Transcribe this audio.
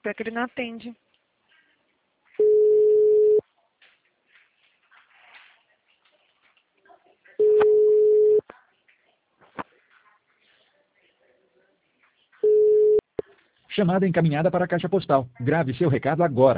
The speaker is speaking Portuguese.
Pior que ele não atende. Chamada encaminhada para a caixa postal. Grave seu recado agora.